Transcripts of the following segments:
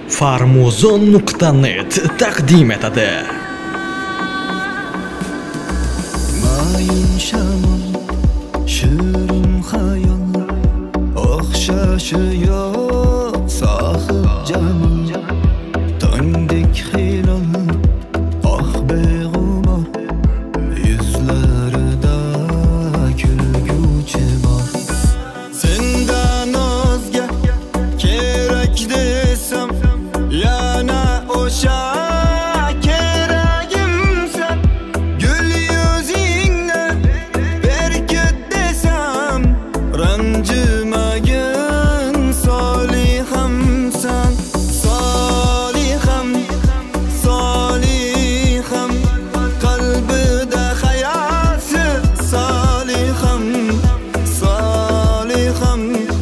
Farmuzon.net taqdim etadi. Mayin shamol, shirin xayol, o'xshashi yo'q sohib jamol, tongdek hilol, oq beg'ubor, yuzlarida kulguchi bor. Sendan o'zga kerak desam, yana o'sha keragimsan. Gul yuzingni berkit desam, ranjimagin solihamsan. Soliham, soliham, qalbida hayasi soliham. Soliham,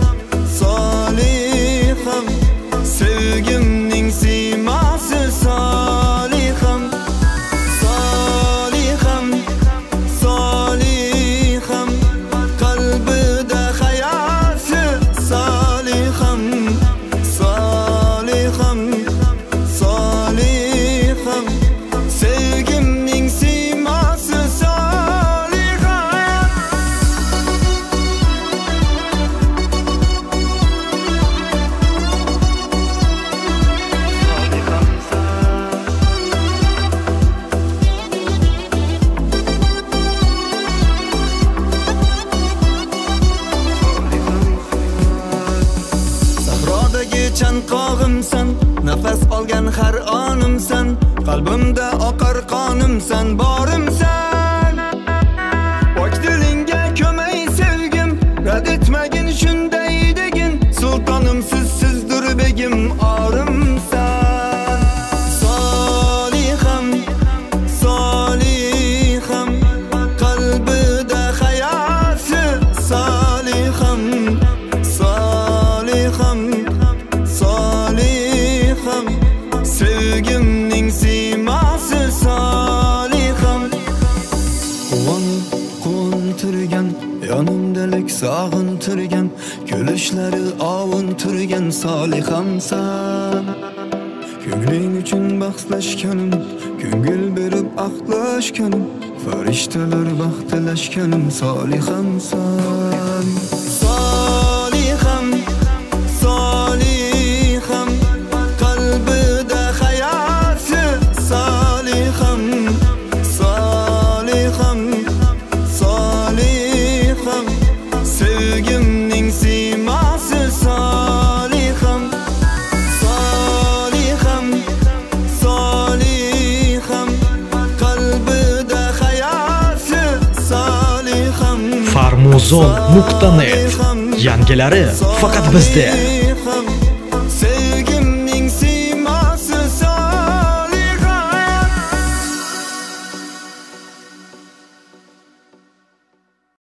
soliham, sevgimning siymasi soliham. Soliham, soliham, qalbida hayasi soliham. Soliham, soliham, sevgimning siymasi soliham. Sahrodagi chanqog'imsan, nafas olgan har onimsan, qalbimda oqar qonimsan, borimsan. Pok dilingga ko'may sevgim, rad etmagin shunday degin, sultonim sizdir begim, orimsan. Soliham, soliham, qalbida hayasi soliham. Soliham, soliham, sevgimning siymasi soliham. Quvonib quvontirgan, yonimdalik sog'intirgan, kulishlari ovuntirgan solihamsan. Ko'ngling uchun bahslashganim, ko'ngil berib aqlashganim, farishtalar baxtlashganim solihamsan. Soliham, soliham, qalbida hayasi soliham. Soliham, soliham, sevgimning siymasi soliham. Soliham, soliham, qalbida hayasi soliham. Farmuzon.net yangilari faqat bizda.